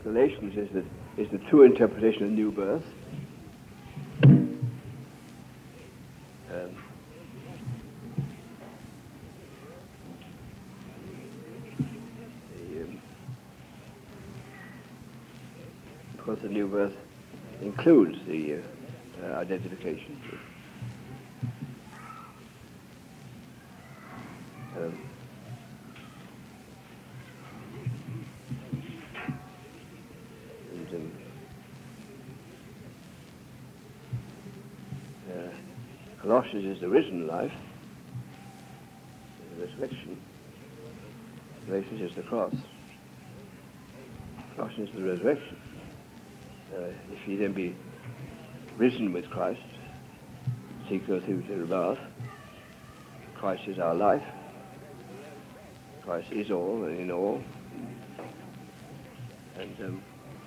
Galatians is the true interpretation of new birth. Of course, the new birth includes the identification. Colossians is the risen life, the resurrection. Galatians is the cross. Colossians is the resurrection. If ye then be risen with Christ, seek those things that are above. Christ is our life. Christ is all and in all. And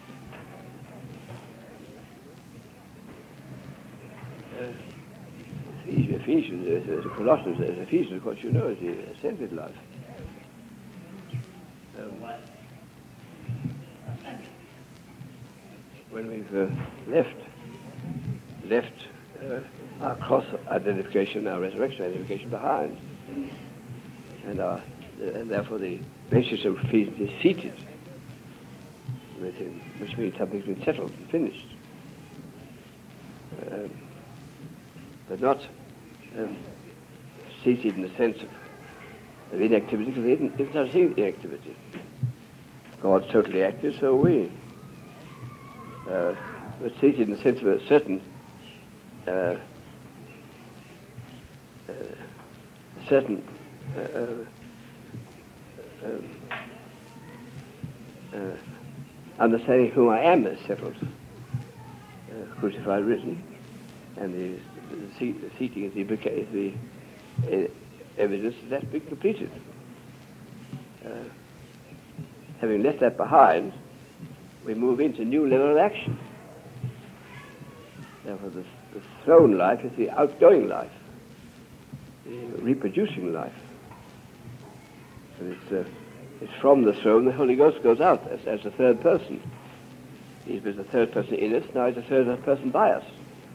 Ephesians, Colossians, Ephesians, of course, you know, is the ascended life. When we've left our cross identification, our resurrection identification behind, and therefore the basis of Ephesians is seated with him, which means something's been settled and finished. But not seated in the sense of inactivity, because it's not inactivity. God's totally active, so are we. But seated in the sense of a certain understanding who I am is settled, crucified, risen, and the seating is the evidence that that's been completed. Having left that behind, we move into a new level of action. Therefore, the throne life is the outgoing life, the reproducing life. And it's from the throne the Holy Ghost goes out as the third person. He was the third person in us, now he's the third person by us.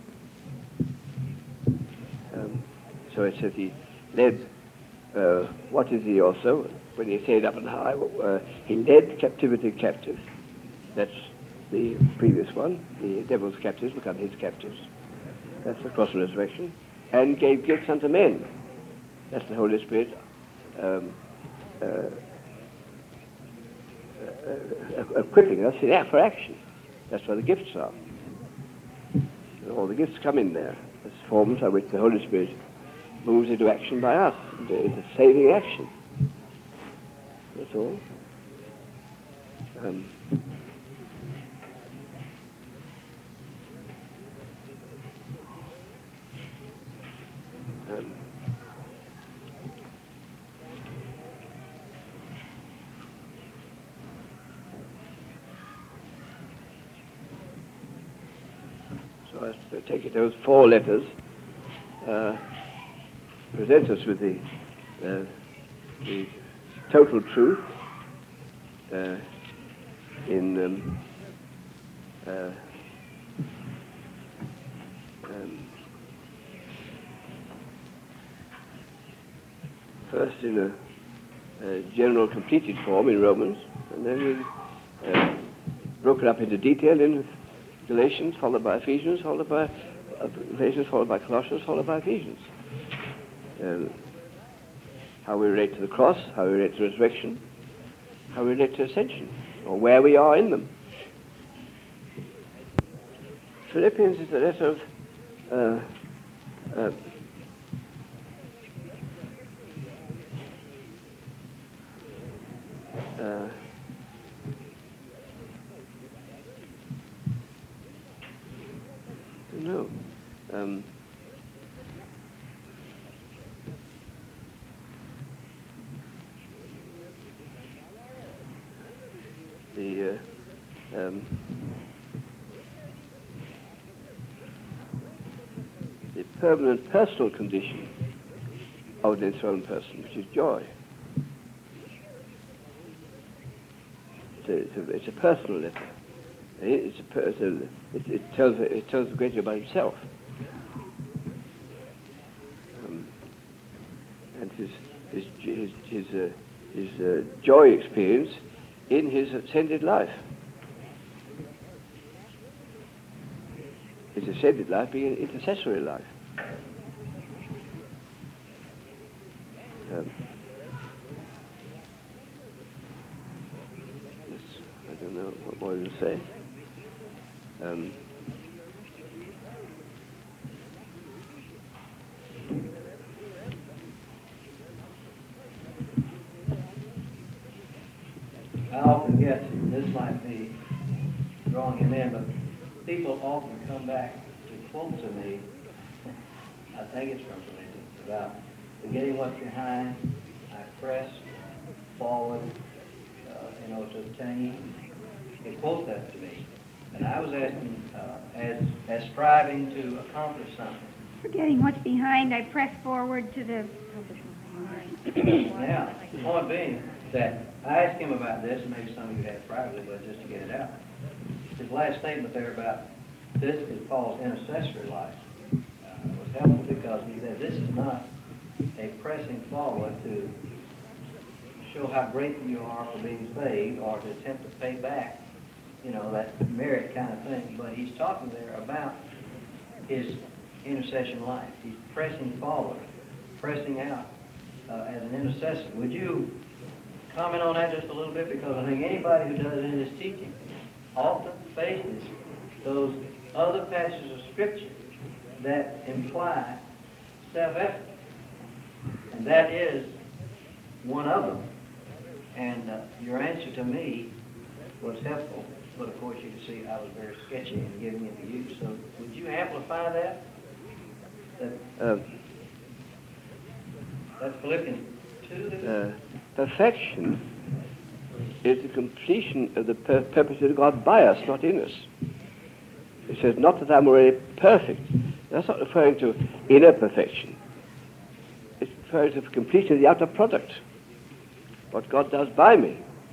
So it says he led, what is he also? When he said up and high, he led captivity captive. That's the previous one. The devil's captives become his captives. That's the cross of resurrection. And gave gifts unto men. That's the Holy Spirit equipping us for action. That's where the gifts are. And all the gifts come in there as forms by which the Holy Spirit moves into action by us, into saving action. That's all. So I take it those four letters present us with the total truth in first in a general completed form in Romans, and then broken up into detail in Galatians, followed by Ephesians, followed by Galatians, followed by Colossians, followed by Ephesians. How we relate to the cross, how we relate to resurrection, how we relate to ascension, or where we are in them. Philippians is a letter of no. The permanent personal condition of the enthroned person, which is joy. To it's a personal letter. It tells a great deal about himself. And his joy experience in his ascended life. His ascended life being an intercessory life. I don't know what more to say. I often get, this might be drawing him in, but people often come back to quote to me, I think it's from Philippians, about forgetting what's behind, I press forward, to obtain. He quotes that to me. And I was asking, as striving to accomplish something. Forgetting what's behind, I press forward to the... Now, the point being that I asked him about this, and maybe some of you have privately, but just to get it out. His last statement there about this is Paul's intercessory life was helpful because he said this is not a pressing forward to show how grateful you are for being saved or to attempt to pay back, that merit kind of thing. But he's talking there about his intercession life. He's pressing forward, pressing out as an intercessor. Would you comment on that just a little bit? Because I think anybody who does any of this teaching often faces those other passages of Scripture that imply self-effort. And that is one of them. And your answer to me was helpful. But of course you can see I was very sketchy in giving it to you. So would you amplify that? That's Philippians 2. Perfection is the completion of the purpose of God by us, not in us. It says, not that I'm already perfect. That's not referring to inner perfection. It's referring to completion of the outer product, what God does by me.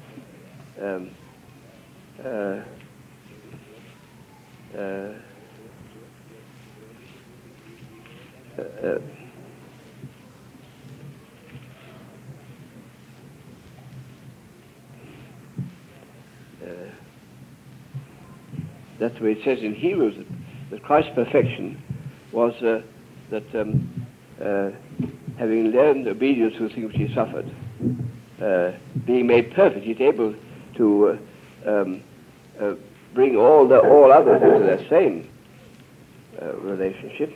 That's the way it says in Hebrews that Christ's perfection was that having learned obedience to the things which he suffered, being made perfect, he's able to bring all others into that same relationship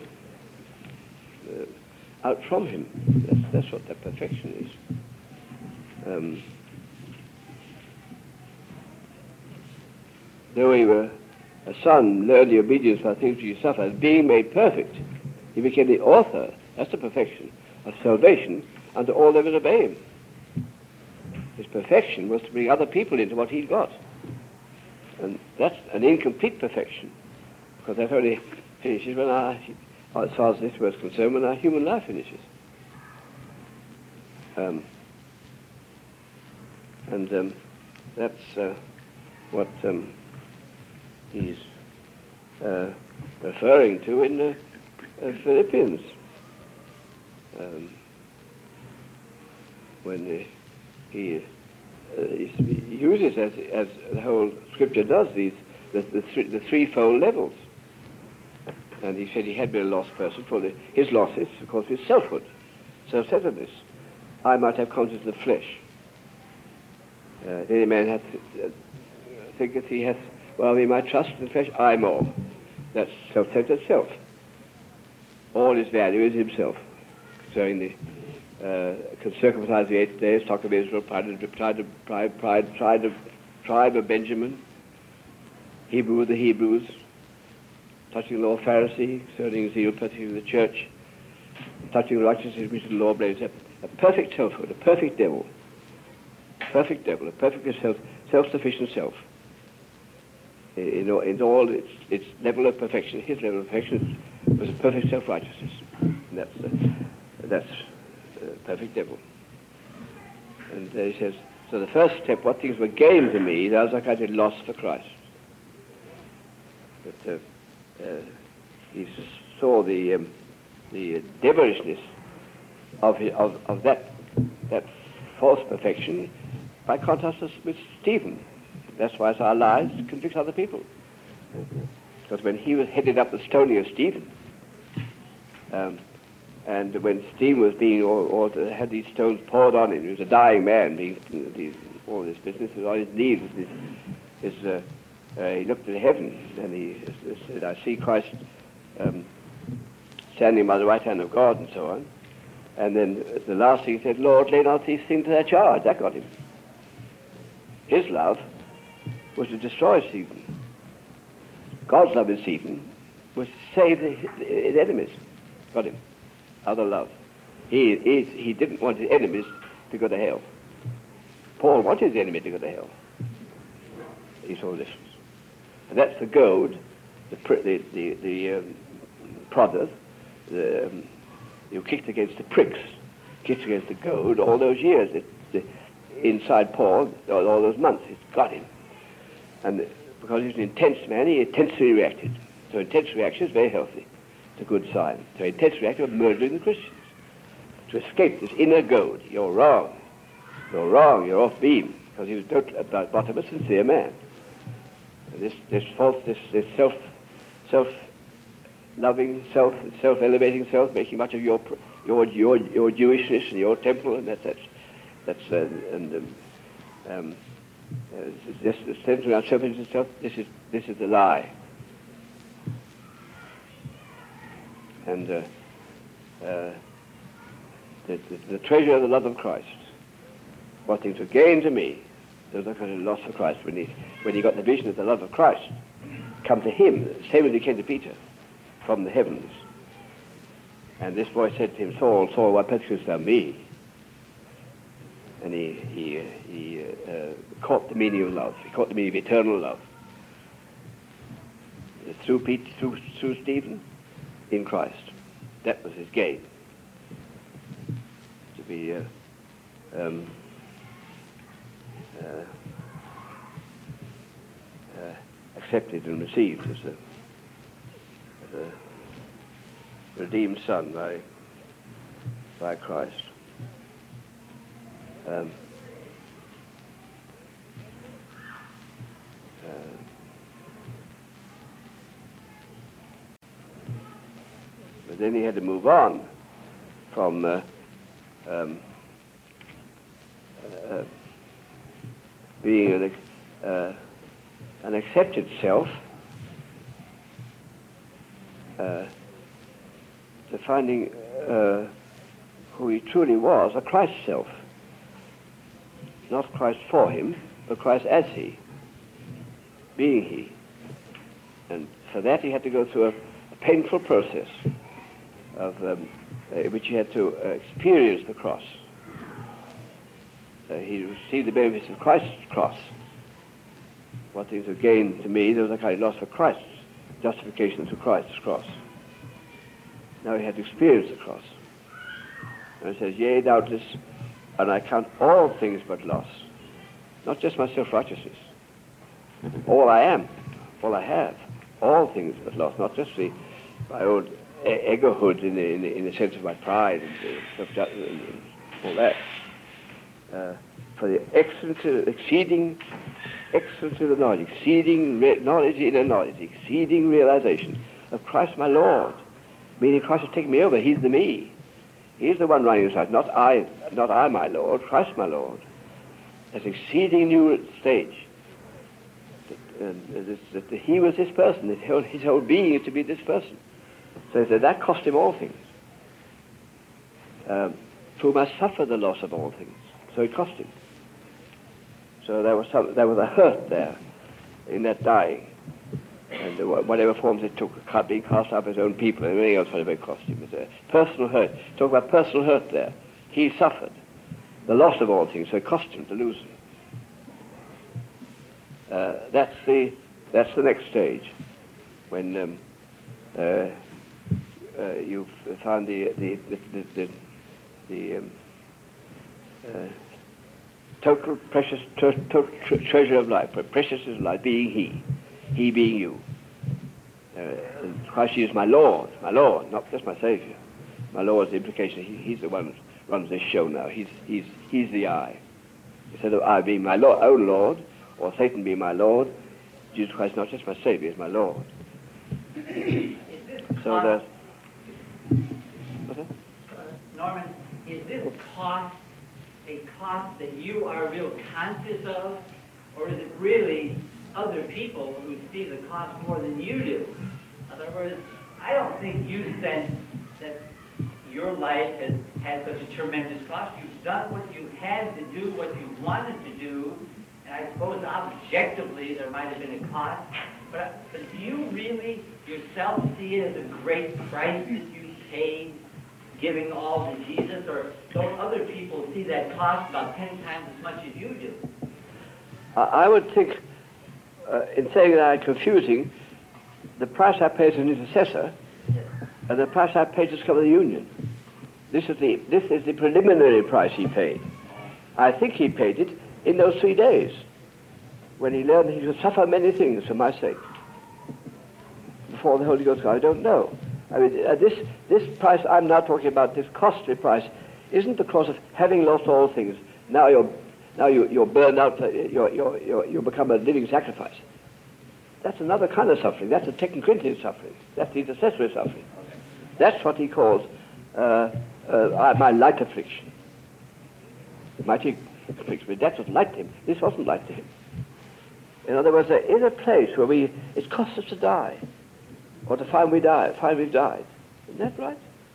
out from him. That's what that perfection is. Though he were a son, learned the obedience by things which he suffered, being made perfect, he became the author, that's the perfection, of salvation unto all that would obey him. His perfection was to bring other people into what he'd got. And that's an incomplete perfection, because that only finishes when as far as this was concerned, when our human life finishes. That's what he's referring to in Philippians, when he uses, as the whole Scripture does, the threefold levels. And he said he had been a lost person for his losses, of course, his selfhood, self-centeredness. I might have conscience of the flesh. Any man hath thinketh he hath, well, he might trust in the flesh, I more. That's self-centered self. All his value is himself. Concerning the can circumcise the 8 days, talk of Israel, tribe of Benjamin, Hebrew of the Hebrews, touching the law, Pharisee, concerning zeal, persecuting the church, touching righteousness, which the law blames. A perfect selfhood, a perfect devil, a perfect self-sufficient self. In all its level of perfection, his level of perfection was a perfect self-righteousness. And that's perfect devil. And he says, So the first step, what things were gained to me, that was like I did loss for Christ. But he saw the devilishness of that false perfection by contrast with Stephen. That's why our lives convict other people. Because when he was headed up the stoning of Stephen, and when Stephen was being had these stones poured on him, he was a dying man, all this business was on his knees. He looked at heaven and he said, "I see Christ standing by the right hand of God," and so on. And then the last thing he said, "Lord, lay not these things to their charge." That got him. His love was to destroy Stephen. God's love in Stephen was to save his enemies. Got him. Other love. He didn't want his enemies to go to hell. Paul wanted his enemy to go to hell. He saw the difference. And that's the goad, the prodder, you kicked against the pricks, kicked against the goad all those years. Inside Paul, all those months, it got him. And because he's an intense man, he intensely reacted. So intense reaction is very healthy. It's a good sign. So intense reaction of murdering the Christians. To escape this inner goad, you're wrong. You're wrong, you're off beam. Because he was at the bottom a sincere man. And this self-loving, self-elevating self, making much of your Jewishness and your temple, and that's just the centering ourselves into self. This is the lie. And the treasure of the love of Christ. What things were gained to me, those are kind of lost for Christ. When he got the vision of the love of Christ come to him, same as he came to Peter, from the heavens. And this voice said to him, "Saul, Saul, why persecutest thou me?" And he caught the meaning of love. He caught the meaning of eternal love. Through Stephen, in Christ. That was his gain. To be accepted and received as a redeemed son by Christ. But then he had to move on from being an accepted self to finding who he truly was, a Christ self. Not Christ for him, but Christ as he, being he. And for that he had to go through a painful process of which he had to experience the cross. He received the benefits of Christ's cross. What things were gained to me, there was a kind of loss for Christ's justification through Christ's cross. Now he had to experience the cross. And he says, "Yea, doubtless, and I count all things but loss." Not just my self-righteousness. All I am, all I have, all things but loss. Not just my own egohood in the sense of my pride and self-judgment and all that. For the exceeding excellency of the knowledge, exceeding knowledge in a knowledge, exceeding realization of Christ my Lord. Meaning Christ has taken me over. He's the me. He's the one running inside. Not I my Lord, Christ my Lord. That's exceeding new stage. That he was this person. His whole being is to be this person. So he said that cost him all things. Who must suffer the loss of all things. So it cost him. So there was a hurt there in that dying. And whatever forms it took, being cast out of his own people and everything else, whatever it cost him. It was a personal hurt. Talk about personal hurt there. He suffered the loss of all things, so it cost him to lose them. That's the next stage, when you've found total precious treasure of life, precious is life, being he being you. Christ is my Lord, not just my Saviour. My Lord is the implication. He's the one who runs this show now. He's the I. Instead of I being my own Lord, or Satan being my Lord, Jesus Christ not just my Saviour, is my Lord. So there's... What's that? Norman, is this cost a cost that you are real conscious of, or is it really other people who see the cost more than you do? In other words, I don't think you sense that your life has had such a tremendous cost. You've done what you had to do, what you wanted to do, and I suppose objectively there might have been a cost, but do you really yourself see it as a great price that you paid giving all to Jesus, or don't other people see that cost about 10 times as much as you do? I would think, in saying that I'm confusing the price I paid as an intercessor and the price I paid to discover the union. This is the preliminary price he paid. I think he paid it in those 3 days, when he learned he should suffer many things for my sake. Before the Holy Ghost, I don't know. I mean, this price I'm now talking about, this costly price, isn't because of having lost all things. Now you're burned out. You become a living sacrifice. That's another kind of suffering. That's a technicalities suffering. That's the intercessory suffering. That's what he calls my light affliction. Mighty affliction. But that's what liked him. This wasn't like to him. In other words, there is a place where it costs us to die, or to find we've died. Isn't that right?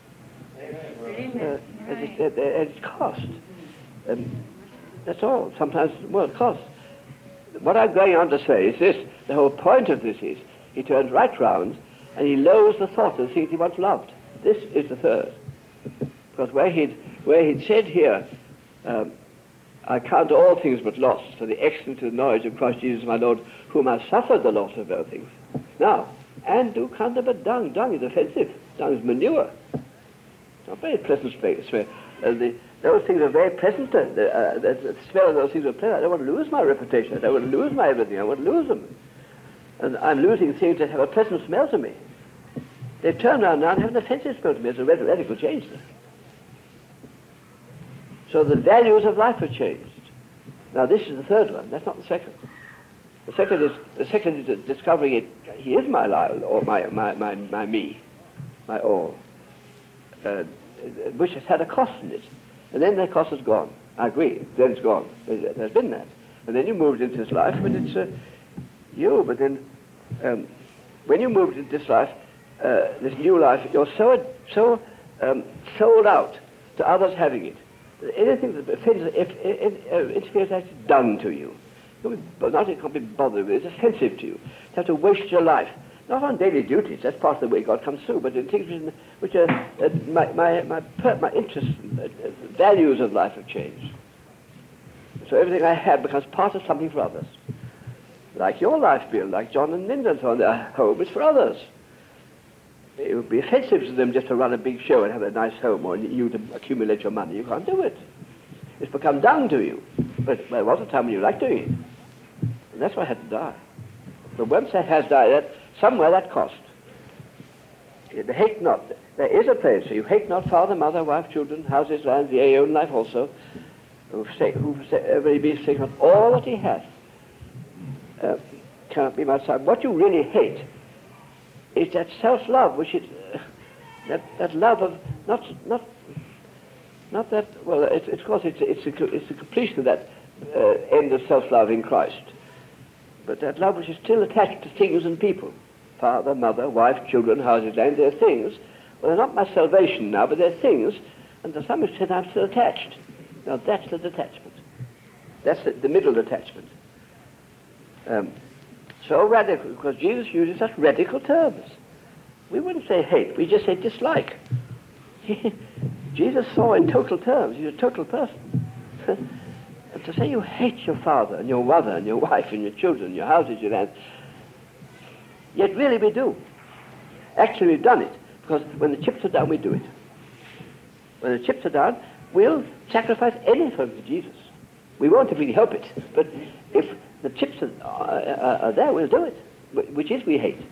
It's cost. That's all. Sometimes more cost. What I'm going on to say is this: the whole point of this is he turns right round and he lowers the thought of the things he once loved. This is the third. Because where he'd said here, I count all things but loss for the excellence of the knowledge of Christ Jesus my Lord, whom I suffered the loss of all things. Now, and do count them but dung. Dung is offensive. Dung is manure. It's not very pleasant smell. Those things are very pleasant. The smell of those things are pleasant. I don't want to lose my reputation. I don't want to lose my everything. I want to lose them. And I'm losing things that have a pleasant smell to me. They turn around now and have an offensive smell to me. It's a radical change there. So the values of life have changed. Now this is the third one. That's not the second. The second is discovering it. He is my life, or my me, my all, which has had a cost in it. And then that cost is gone. I agree. Then it's gone. There's been that. And then you moved into this life, but it's you. But then when you moved into this life, this new life, you're so sold out to others having it. Anything that offends, if interferes, that's done to you. It can't be bothered with. It's offensive to you. You have to waste your life, not on daily duties. That's part of the way God comes through, but in things which are my interests, values of life have changed. So everything I have becomes part of something for others. Like your life, Bill, like John and Linda and so on. Their home is for others. It would be offensive to them just to run a big show and have a nice home, or you to accumulate your money. You can't do it. It's become dung to you. But there was a time when you liked doing it. And that's why I had to die. But once that has died, somewhere that cost. Hate not. There is a place. So you hate not father, mother, wife, children, houses, lands, yea, own life also. Whoever be forsaken of all that he hath cannot be my son. What you really hate is that self-love, which is that love of not that. Well, it's of course it's the completion of that end of self-love in Christ, but that love which is still attached to things and people, father, mother, wife, children, houses, land. They're things. Well, they're not my salvation now, but they're things, and to some extent I'm still attached. Now that's the detachment. That's the middle attachment. So radical, because Jesus uses such radical terms. We wouldn't say hate, we just say dislike. Jesus saw in total terms. He's a total person. And to say you hate your father and your mother and your wife and your children, your houses, your land, yet really we do. Actually we've done it, because when the chips are down, we do it. When the chips are down, we'll sacrifice anything for Jesus. We won't really help it. But if the chips are there, we'll do it. Which is we hate.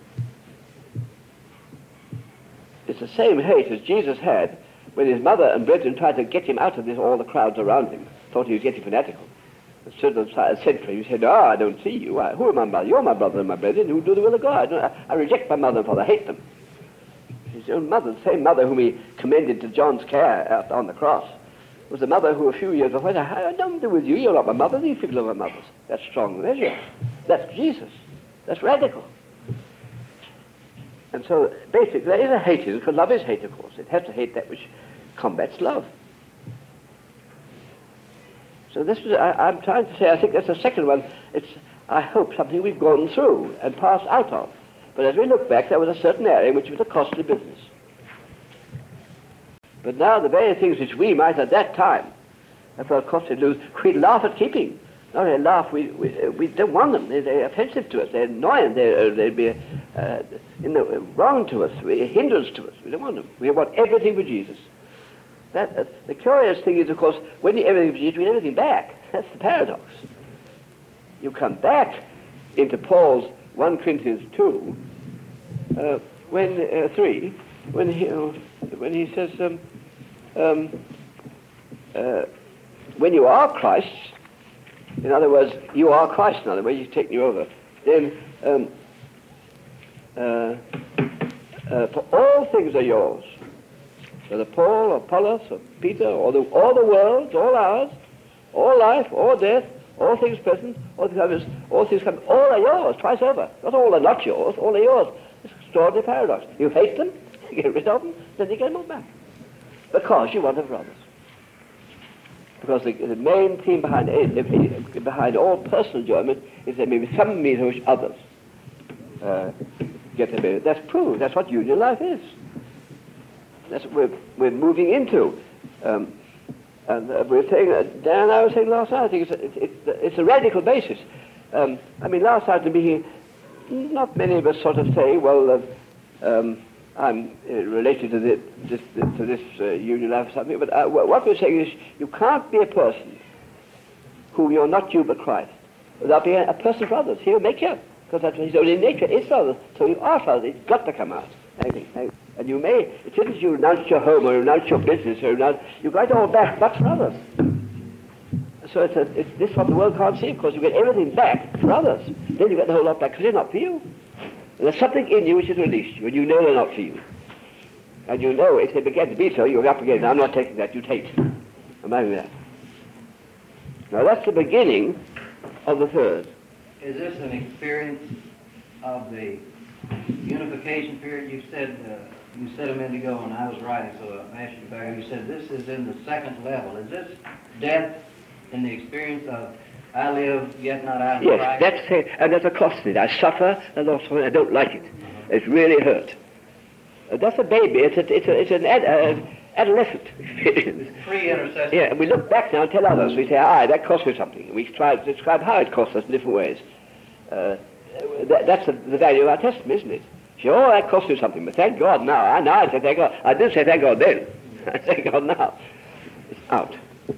It's the same hate as Jesus had when his mother and brethren tried to get him out of this, all the crowds around him. Thought he was getting fanatical. The children said for him, he said, I don't see you. Who am I, mother? You're my brother and my brethren who do the will of God. I reject my mother and father. I hate them. His own mother, the same mother whom he commended to John's care out on the cross, was the mother who a few years before said, I don't do with you. You're not my mother. These people are my mothers. That's strong measure. That's Jesus. That's radical. And so, basically, there is a hatred, because love is hate, of course. It has to hate that which combats love. So this was, I'm trying to say, I think that's the second one. It's, I hope, something we've gone through and passed out of. But as we look back, there was a certain area which was a costly business. But now the very things which we might at that time have felt costly to lose, we laugh at keeping. Not only laugh, we don't want them. They're offensive to us. They're annoying. They'd be wrong to us, a hindrance to us. We don't want them. We want everything with Jesus. The curious thing is, of course, when you everything with Jesus, you get everything back. That's the paradox. You come back into Paul's 1 Corinthians 2, 3, when he says, when you are Christ's, in other words, you are Christ, in other words, he's taken you over, then for all things are yours. Whether Paul or Apollos or Peter or all the world, all ours, all life, all death, all things present, all things coming, all are yours, twice over. Not all are not yours, all are yours. It's an extraordinary paradox. You hate them, you get rid of them, then you get them all back. Because you want them for others. Because the main theme behind all personal enjoyment is there may be some means in which others get the benefit. That's proved. That's what union life is. That's what we're moving into. And we're saying, Dan and I was saying last night, I think it's a radical basis. I mean, last night to me, not many of us sort of say, well, I'm related to this union life or something, but what we're saying is you can't be a person whom you're not you but Christ without being a person for others. He'll make you, because that's his own nature is for others. So you are for others. It's got to come out. And you may, it isn't you renounce your home or renounce your business or you got it all back, but for others. So this is what the world can't see, because you get everything back for others. Then you get the whole lot back, because they're not for you. And there's something in you which has released you, and you know they're not for you. And you know if they begin to be so, you're up again. I'm not taking that, you take it. Imagine that. Now that's the beginning of the third. Is this an experience of the unification period? You said a minute ago when I was writing, so I asked you back, you said this is in the second level. Is this death in the experience of I live, yet not I, but Christ? Yes, that's it, and there's a cost in it. I suffer, and also I don't like it. It really hurt. That's a baby. It's an adolescent experience. Pre-intercession. Yeah, and we look back now and tell others. We say, that cost me something. We try to describe how it cost us in different ways. That's the value of our testimony, isn't it? Sure, that cost me something, but thank God now. I say thank God. I did say thank God then. I thank God now. It's out.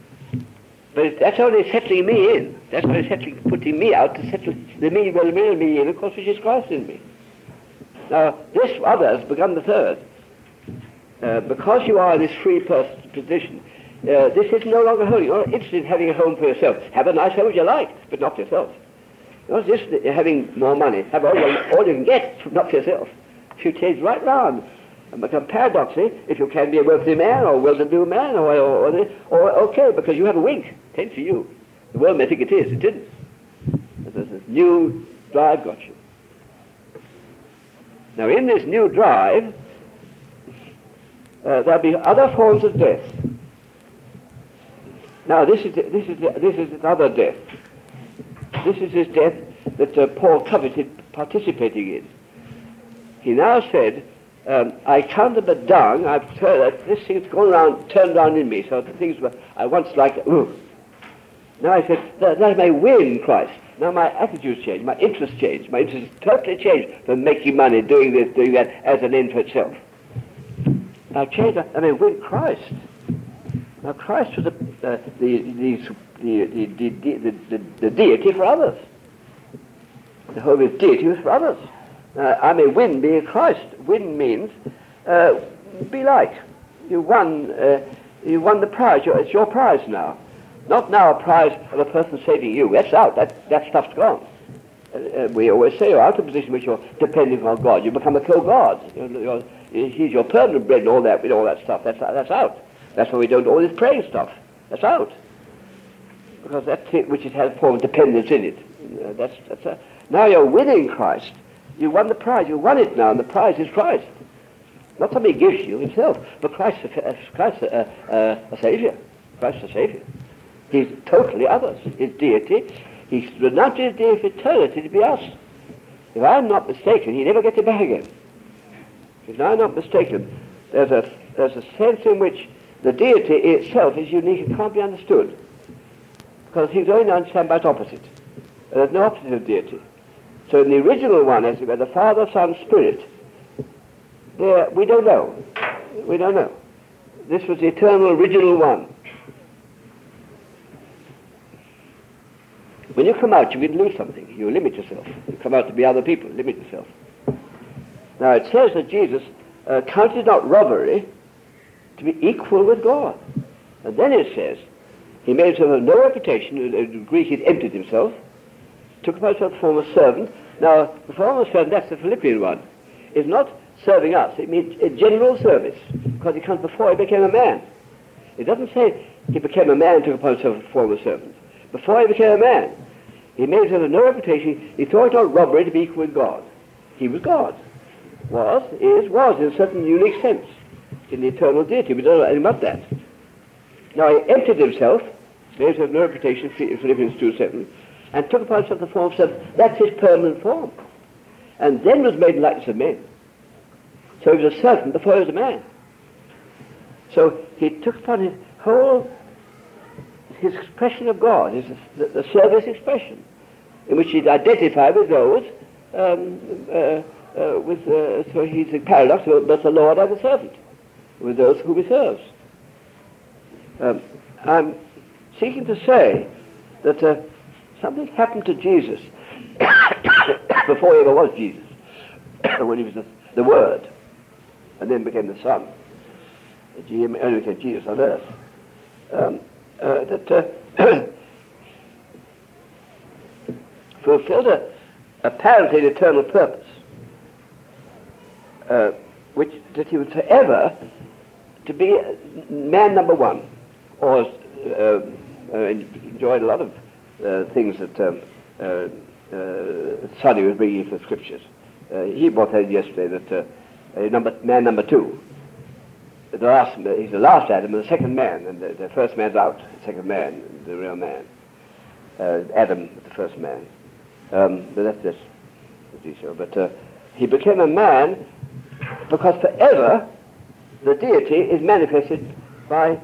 But that's only settling me in. That's only putting me out to settle the me, well, me in, of course, which is Christ in me. Now, this other has become the third. Because you are in this free position, this is no longer holy. You're not interested in having a home for yourself. Have a nice home if you like, but not for yourself. You're not interested in having more money. Have all you can get, not for yourself. If you change right round, and become paradoxically, if you can be a wealthy man or a well-to-do man, or okay, because you have a wink. It ain't for you. The world may think it is. It didn't. There's this new drive got you. Now, in this new drive, there'll be other forms of death. Now, this is another death. This is this death that Paul coveted participating in. He now said, I counted the dung. I've this thing's gone around, turned around in me. So the things were I once liked. Now I said that I may win Christ. Now my attitude's changed, my interest changed. My interest is totally changed from making money, doing this, doing that, as an end for itself. I've changed. I may win Christ. Now Christ was the the deity for others. The whole of his deity was for others. I may win being Christ. Win means be like. You won the prize. It's your prize now. Not now a prize of a person saving you. That's out. That stuff's gone. We always say you're out of a position which you're depending on God. You become a co-God. He's your permanent bread and all that stuff. That's out. That's why we don't do all this praying stuff. That's out. Because that's it which has a form of dependence in it. Now you're winning Christ. You won the prize. You won it now, and the prize is Christ. Not somebody gives you himself, but Christ a Saviour. Christ a Saviour. He's totally others. His deity, he's renounced his deity for eternity to be us. If I'm not mistaken, he never gets it back again. If I'm not mistaken, there's a sense in which the deity itself is unique and can't be understood. Because he's only understood by its opposite. And there's no opposite of deity. So in the original one, as it were, the Father, Son, Spirit, there, we don't know. We don't know. This was the eternal original one. When you come out, you can lose something. You limit yourself. You come out to be other people. Limit yourself. Now it says that Jesus counted not robbery to be equal with God. And then it says, he made himself of no reputation. In the Greek, he emptied himself. Took upon himself the form of servant. Now, the form of servant, that's the Philippian one, is not serving us. It means a general service, because he comes before he became a man. It doesn't say he became a man and took upon himself the form of servant. Before he became a man, he made himself of no reputation. He thought it not robbery to be equal with God. He was God. Was in a certain unique sense, in the eternal deity. We don't know anything about that. Now he emptied himself, made himself no reputation, Philippians 2:7, and took upon himself the form of servant. That's his permanent form. And then was made in likeness of men. So he was a servant before he was a man. So he took upon his expression of God, the service expression, in which he'd identify with those, so he's a paradox, but the Lord and the servant, with those whom he serves. I'm seeking to say that something happened to Jesus before he ever was Jesus, when he was the Word, and then became the Son. He only became Jesus on earth. That fulfilled apparently an eternal purpose, which that he was forever to be man number one, or enjoyed a lot of things that Sonny was bringing into the scriptures. He brought out yesterday that man number two. He's the last Adam and the second man, and the first man's out, the second man, the real man. Adam, the first man. But that's just the detail. But he became a man because forever the deity is manifested by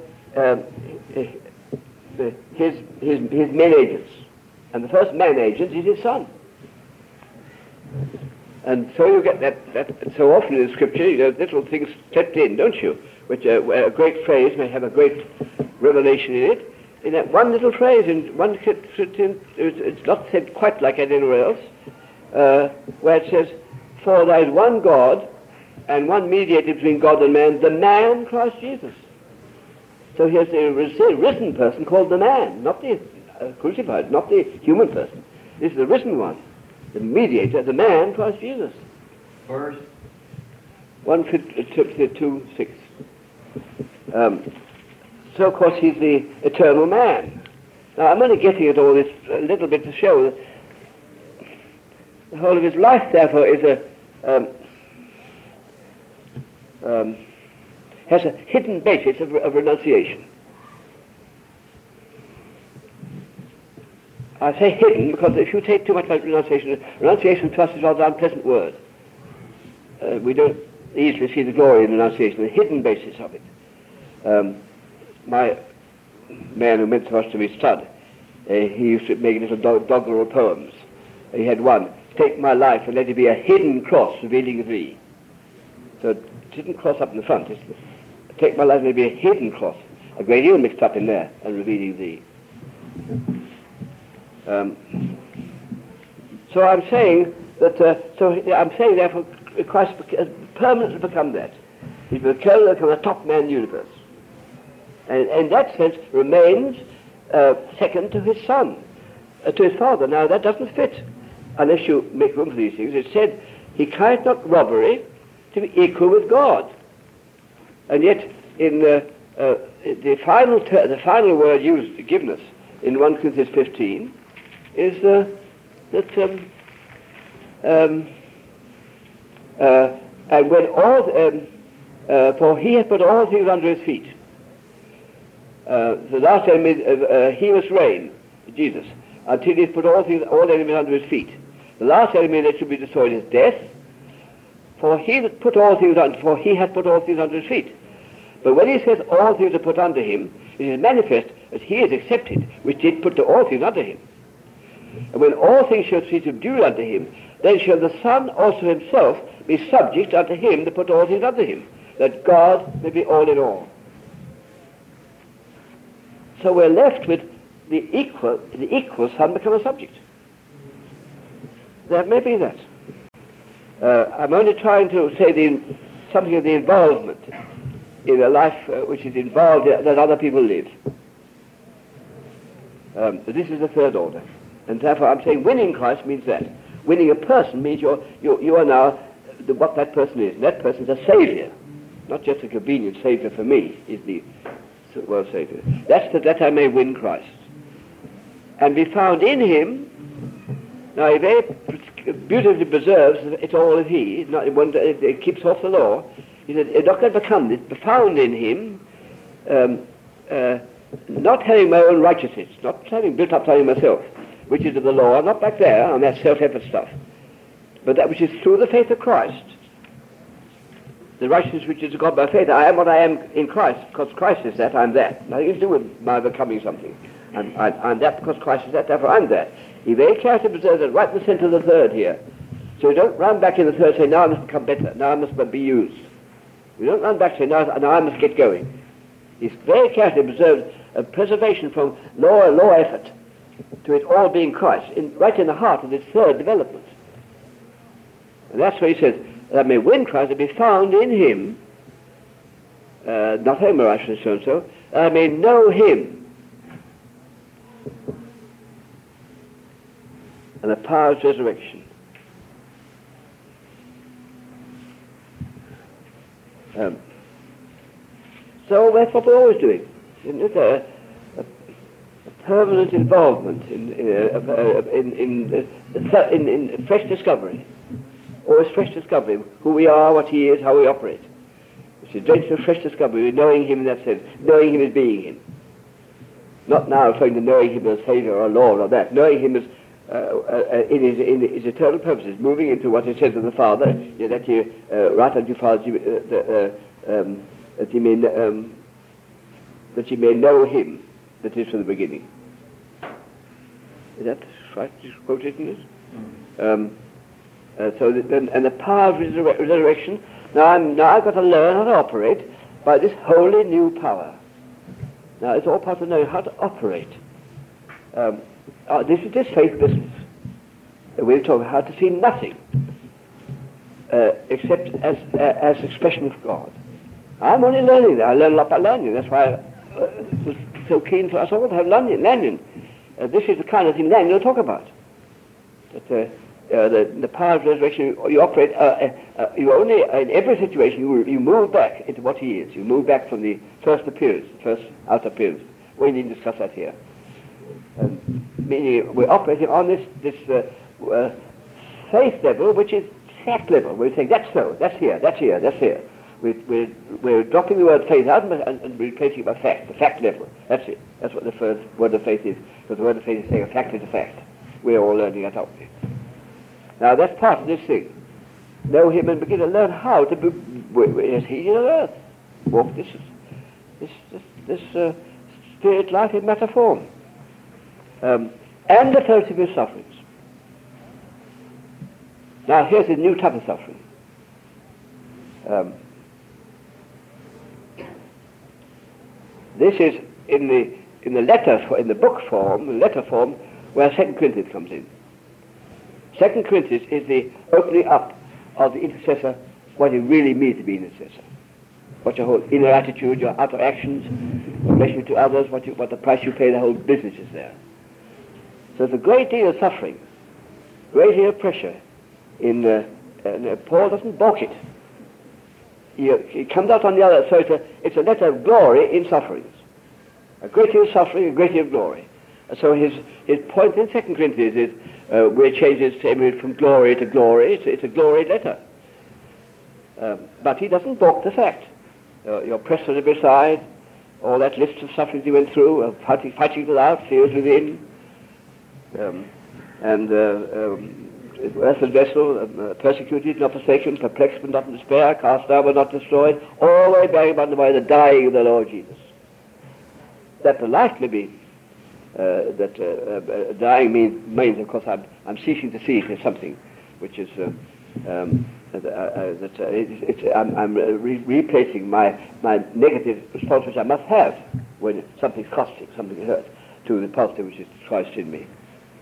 his men agents. And the first man agent is his Son. And so you get that so often in the scripture, you know, little things stepped in, don't you? Which a great phrase may have a great revelation in it. In that one little phrase, it's not said quite like anywhere else, where it says, "For there is one God, and one mediator between God and man, the man Christ Jesus." So here's a risen person called the man, not the crucified, not the human person. This is the risen one, the mediator, the man Christ Jesus. Verse 1:2:6. So of course he's the eternal man. Now I'm only getting at all this a little bit to show that the whole of his life therefore is has a hidden basis of renunciation. I say hidden because if you take too much about renunciation to us is rather an unpleasant word. We don't easily see the glory in renunciation, the hidden basis of it. My man who meant to us to be stud, he used to make little doggerel poems. He had one, "Take my life and let it be a hidden cross revealing thee." So it didn't cross up in the front. It's, "Take my life and let it be a hidden cross." A great deal mixed up in there, and revealing thee. So I'm saying that. I'm saying therefore Christ has permanently become that. He's become the top man in the universe, and in that sense remains second to his Son, to his Father. Now that doesn't fit unless you make room for these things. It said he counted not robbery to be equal with God, and yet in the final word used, given us in 1 Corinthians 15, is that and when all for he had put all things under his feet. The last enemy, he must reign, Jesus, until he has put all enemies under his feet. The last enemy that should be destroyed is death. For he that put all things under, for he has put all things under his feet. But when he says all things are put under him, it is manifest that he is accepted, which did put all things under him. And when all things shall be subdued unto him, then shall the Son also himself be subject unto him that put all things under him, that God may be all in all. So we're left with the equal Son become a subject. There may be that. I'm only trying to say something of the involvement in a life which is involved that other people live. This is the third order. And therefore I'm saying winning Christ means that. Winning a person means you are now what that person is. And that person is a saviour, not just a convenient saviour for me, is the world saviour. That's that I may win Christ. And be found in him. Now he very beautifully preserves it all as he. It keeps off the law. He said, it's not going to become it, be found in him, not having my own righteousness, not having built up something myself, which is of the law, not back there on that self-effort stuff, but that which is through the faith of Christ. The righteousness which is God by faith. I am what I am in Christ, because Christ is that, I'm that. Nothing to do with my becoming something. I'm that because Christ is that, therefore I'm that. He very carefully preserves it right in the centre of the third here. So you don't run back in the third and say, now I must become better, now I must be used. You don't run back and say, now I must get going. He's very carefully preserved a preservation from law effort to it all being Christ, right in the heart of this third development. And that's where he says, that I may win Christ and be found in him, not having my righteousness so-and-so, I may know him, and the power of resurrection. So that's what we're always doing. Isn't it? A permanent involvement in fresh discovery. Always fresh discovery. Who we are, what he is, how we operate. It's a dreadful fresh discovery, knowing him in that sense, knowing him as being him. Not now referring to knowing him as Saviour or Lord or that, knowing him as in his eternal purposes, moving into what he says of the Father, that you write unto your Father that you may know him that is from the beginning. Is that right? You quoted in this? And the power of resurrection. Now I've got to learn how to operate by this wholly new power. Now it's all part of knowing how to operate. This is this faith business. We're talking how to see nothing except as expression of God. I'm only learning that. I learn a lot by learning. That's why I was so keen for us all to have learning. This is the kind of thing Lanyon will talk about. That the power of resurrection, you operate, you only, in every situation, you move back into what he is. You move back from the first appearance, first outer appearance. We need to discuss that here. Meaning we're operating on this faith level, which is fact level. We're saying that's so, that's here, that's here, that's here. We're dropping the word faith out and replacing it by fact, the fact level. That's it. That's what the first word of faith is. Because the word of faith is saying a fact is a fact. We're all learning that out. Now that's part of this thing. Know him and begin to learn how to be as he is on earth. Walk this spirit life in matter form. And the fellowship of his sufferings. Now here's a new type of suffering. This is in in the book form, the letter form, where 2 Corinthians comes in. 2 Corinthians is the opening up of the intercessor, what it really means to be an intercessor. What your whole inner attitude, your outer actions, your relation to others, what the price you pay, the whole business is there. So there's a great deal of suffering, great deal of pressure and Paul doesn't balk it. He comes out on the other, so it's a letter of glory in sufferings. A great deal of suffering, a great deal of glory. And so his point in 2 Corinthians is where it changes from glory to glory. It's a glory letter. But he doesn't balk the fact. You're pressed on every side, all that list of sufferings he went through, fighting it out, fears within, earthen vessel, persecuted, not forsaken, perplexed but not in despair, cast down but not destroyed, always bearing about by the dying of the Lord Jesus. That the life may be, dying means, of course, I'm ceasing to see it as something which is, I'm replacing my negative response which I must have when something's costing, something hurts, to the positive which is Christ in me.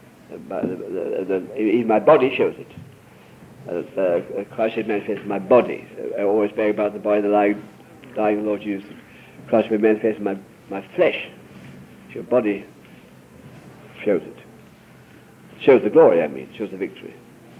Even my body shows it. Christ is manifested in my body. I always bear about the body, the dying Lord Jesus. Christ will be manifested in my flesh. Your body shows it. Shows the glory, shows the victory.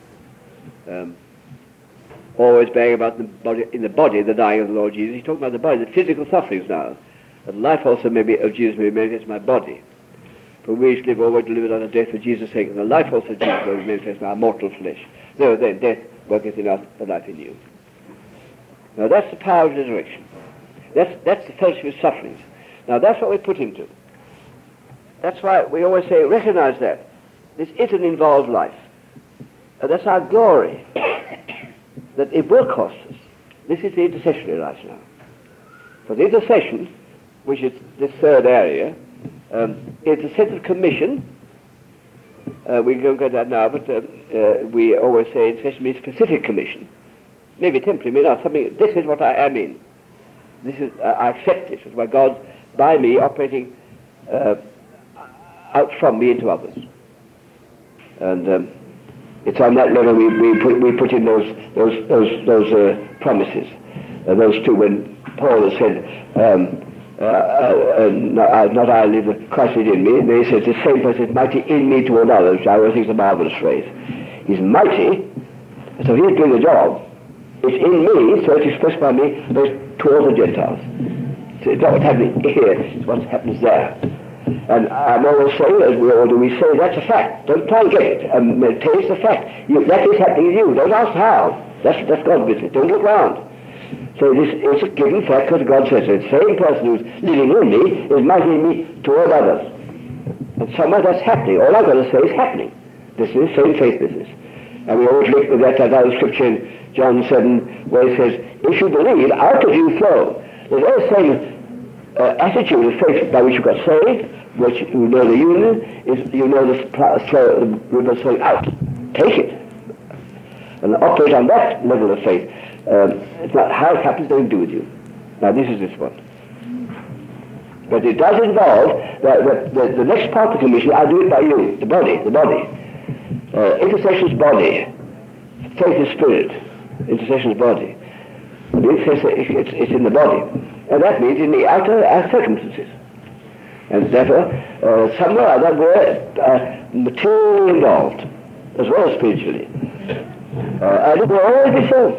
Always bearing about the body, in the body, the dying of the Lord Jesus. He's talking about the body, the physical sufferings now. That life also of Jesus may be manifested in my body. For we which live always delivered unto death for Jesus' sake, and the life also of Jesus will be manifested in our mortal flesh. No, then death worketh in us, the life in you. Now that's the power of resurrection. That's the fellowship of sufferings. Now that's what we put him to. That's why we always say, recognize that. This is an involved life. And that's our glory. That it will cost us. This is the intercessionary life now. For the intercession, which is this third area, it's a sense of commission. We don't go to that now, but we always say intercession means specific commission. Maybe temporary, maybe not. Something. This is what I am in. This is I accept this. It's why God, by me, operating out from me into others. And it's on that level we put in those promises. Those two when Paul has said. Not I live, but Christ is in me. And he says the same person is mighty in me toward others, which I always think is a marvelous phrase. He's mighty, so he's doing the job. It's in me, so it's expressed by me, but it's towards the Gentiles. So it's not what's happening here, it's what happens there. And I'm always saying, as we all do, we say that's a fact. Don't try and get it. Taste the fact. That is happening in you. Don't ask how. That's God's business. Don't look round. So this is a given fact because God says the same person who's living in me is mighty in me toward others. And somewhere that's happening. All I've got to say is happening. This is the same faith business. And we always look at that other scripture in John 7 where it says, if you believe, out of you flow. There's all the same attitude of faith by which you got saved, which you know the union, is you know the river flowing out. Take it. And operate on that level of faith. It's not how it happens, nothing to do with you. Now this is this one. But it does involve the next part of the commission. I'll do it by you, the body. Intercession's body. Faith is spirit. Intercession's body. It's in the body. And that means in the outer circumstances. And therefore, somewhere or other we're materially involved, as well as spiritually. And it will always be so.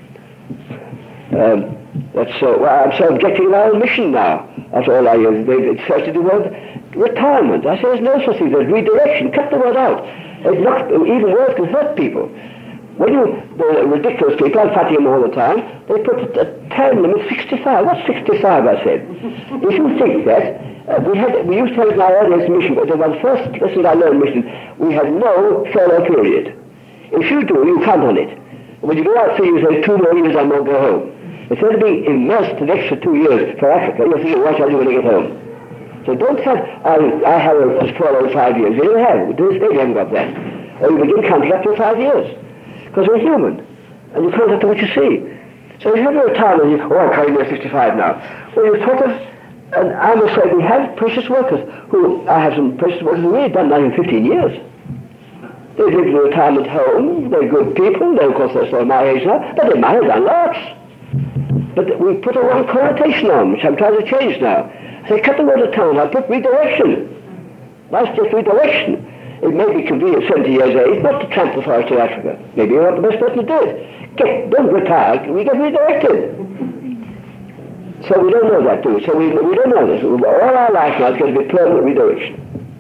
I'm so objecting to our mission now. After all our years, it's said to do with retirement. I say there's no such thing. There's redirection. Cut the word out. It's not, even words can hurt people. When the ridiculous people, I'm fighting them all the time, they put a time limit 65. What's 65, I said? If you think that, we used to have in our earliest mission, but the first lesson I learned mission, we had no furlough period. If you do, you count on it. When you go out 3 years, say 2 more years I won't go home. Instead of being immersed the extra 2 years for Africa, you're thinking, what shall I do when I get home? So don't have, I have a furlough 5 years. They don't have. To this day they haven't got that. Or you begin counting up to 5 years. Because we're human. And you count up to what you see. So if you have a retirement, I can't be 65 now. Well, you sort of And I'm afraid we have precious workers I have some precious workers who we've done that in 15 years. They live in a retirement home, they're good people, of course they're still my age now, but they might have done lots. But we put a wrong connotation on, which I'm trying to change now. I say, cut the word of town, I put redirection. That's just redirection. It may be convenient at 70 years age not to tramp the forest to Africa. Maybe you're not the best person to do it. Don't retire, we get redirected. So we don't know that, do we? So we don't know this. All our life now is going to be permanent redirection.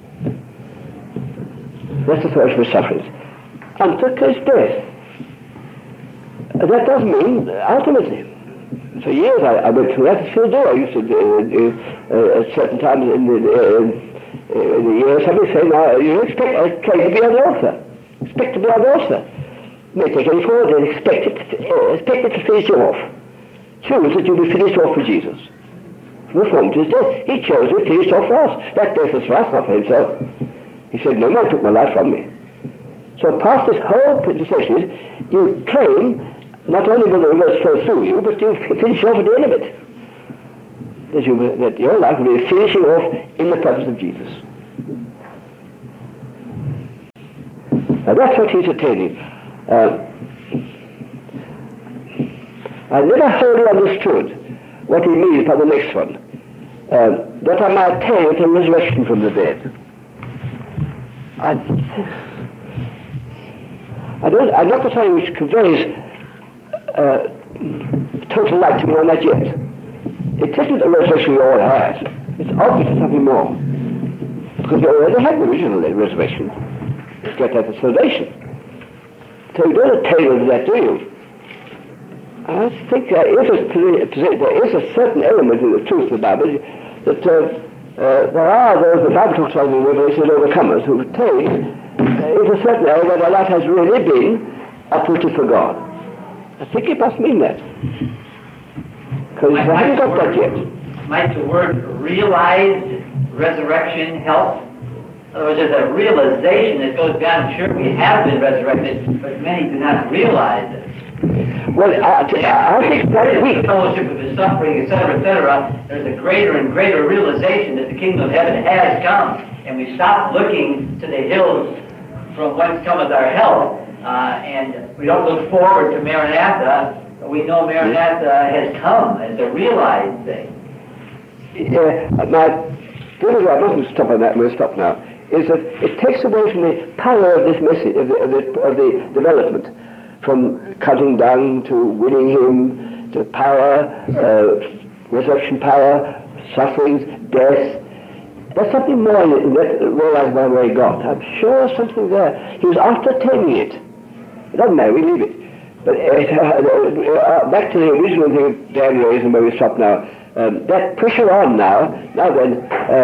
That's the first of his sufferings. Until his death. That doesn't mean, ultimately. For years I went through that, still do. I used to, at certain times in the year, somebody say, now, you expect a train to be an author. Expect to be an author. You may take any forward and expect it to finish you off. Choose that you'll be finished off for Jesus. From the form to his death. He chose to be finished off for us. That death was for us, not for himself. He said, no man took my life from me. So past this whole procession is, you claim, not only will the reverse flow through you, but you finish off at the end of it. That your life will be finishing off in the presence of Jesus. Now that's what he's attaining. I never wholly understood what he means by the next one. That I might attain with a resurrection from the dead. I'm not the kind which conveys total light to me on that yet. It isn't a resurrection we all had. It's obviously something more. Because we already had the original resurrection. It's got that salvation. So you don't attain that, do you? I think there is a certain element in the truth of the Bible that there are those, the Bible talks about in Revelation, overcomers who attain is a certain area where their life has really been uprooted for God. I think it must mean that. Because I haven't got that yet. Might the word realized resurrection help? In other words, there's a realization that goes down. Sure, we have been resurrected, but many do not realize it. Well, I think that weak. Fellowship with the suffering, etc., there's a greater and greater realization that the kingdom of heaven has come, and we stop looking to the hills from whence cometh our help, and we don't look forward to Maranatha. We know Maranatha has come as a realized thing. Now, the reason I wasn't stop on that, we'll stop now, is that it takes away from the power of this message, of the development, from cutting down to winning him, to power, resurrection power, sufferings, death. There's something more in that realized by where he got. I'm sure something there. He was after attaining it. It doesn't matter, we leave it. But back to the original thing Dan raised and where we stop now. That pressure on now then,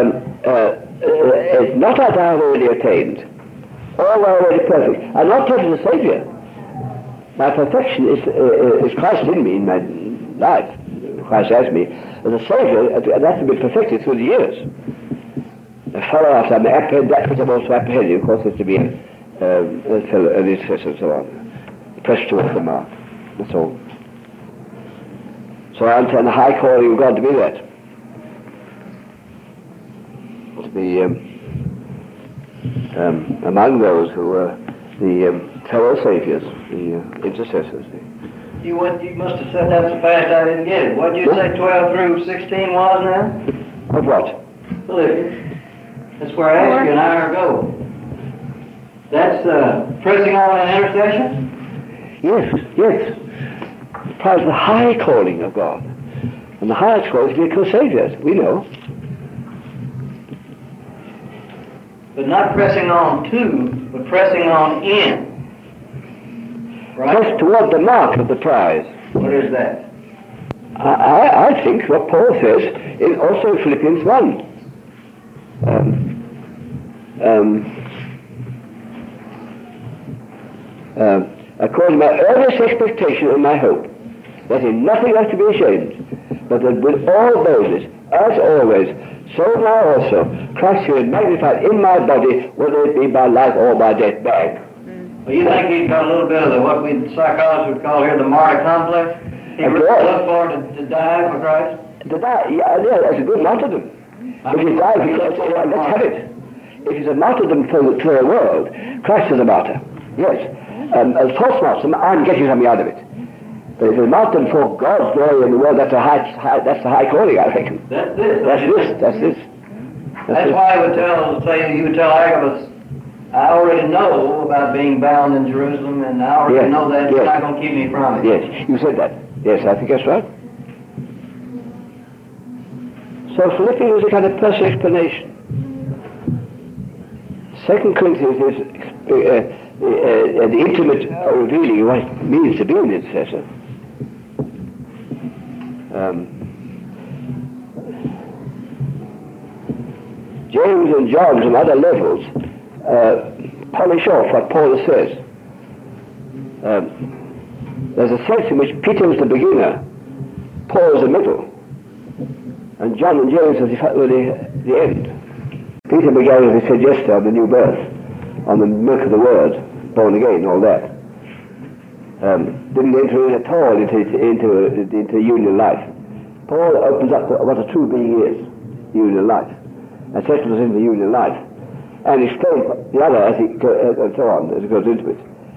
is not that I have already attained. All are already perfect. I'm not perfect as a Saviour. My perfection is Christ in me, in my life. Christ has me. As a Saviour, and that's to be perfected through the years. I follow after, I may apprehend that which I'm also apprehending. Of course, there's to be an intercessor and so on. Press towards the mark. That's all. So I understand the high calling of God to be that. To be among those who are the fellow Saviours, the intercessors. You must have said that so fast I didn't get it. What did you say 12 through 16 was now? Of what? Philippians. That's where I asked you an hour ago. That's pressing on an intercession? Yes. It implies the high calling of God. And the highest calling is to be co-Saviours, we know. But not pressing on to, but pressing on in. Right? Press toward the mark of the prize. What is that? I think what Paul says in also Philippians 1. According to my earnest expectation and my hope, that in nothing I have to be ashamed, but that with all boldness, as always, so now also, Christ shall be magnified in my body, whether it be by life or by death. Bang. Well, you think he's got a little bit of the, what we psychologists would call here the martyr complex? He really looked forward to die for Christ? To die, yeah, that's a good martyrdom. If he died because, let's have it. If it's a martyrdom for the world, Christ is a martyr. Yes. A false martyrdom, I'm getting something out of it. But if it's a martyrdom for God's glory in the world, that's the high calling, I reckon. That's this. That's this. That's why he would tell Agabus, I already know about being bound in Jerusalem, and I already know that you're not going to keep me from it. Yes, you said that. Yes, I think that's right. So Philippians is a kind of personal explanation. 2 Corinthians is the intimate revealing of what it means to be an intercessor. James and John and other levels polish off what Paul says. There's a sense in which Peter was the beginner, Paul was the middle, and John and James were the end. Peter began, as we said yesterday, on the new birth, on the milk of the word, born again, all that. Didn't enter in at all into union life. Paul opens up what a true being is, union life, and settles into union life, and explains the other as and so on, as he goes into it.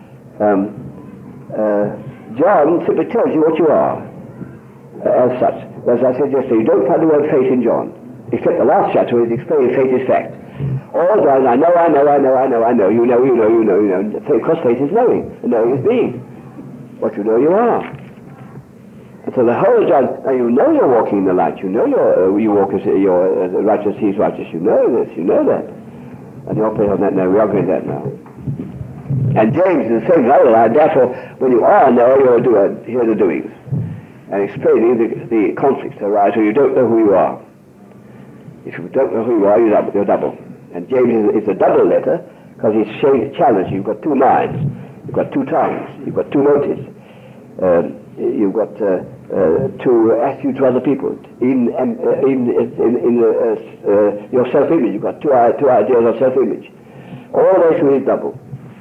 John simply tells you what you are, as such. As I said yesterday, you don't find the word faith in John, except the last chapter where he's explaining faith is fact. All John, I know, you know. Because faith is knowing, and knowing is being. What you know, you are. And so the whole of John, now you know you're walking in the light, you know you walk as your righteous, he's righteous, you know this, you know that. And you operate on that now, we are going that now. And James is the same other line, therefore, when you are a knower, you're a doer, here are the doings. And explaining the conflicts that arise when you don't know who you are. If you don't know who you are, you're double. And James is a double letter, because he's challenging. You've got two minds, you've got two tongues, you've got two motives, you've got two attitudes to other people. In your self-image, you've got two ideas of self-image. All those through his double.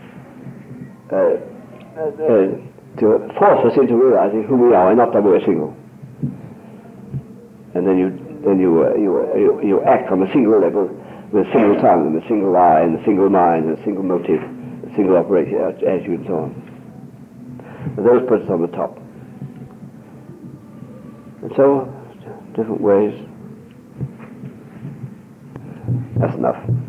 To force us into realizing who we are and not that we're single. And then you act on a single level with a single tongue and a single eye and a single mind and a single motive, a single operation, attitude and so on. And those put us on the top. And so, different ways. That's enough.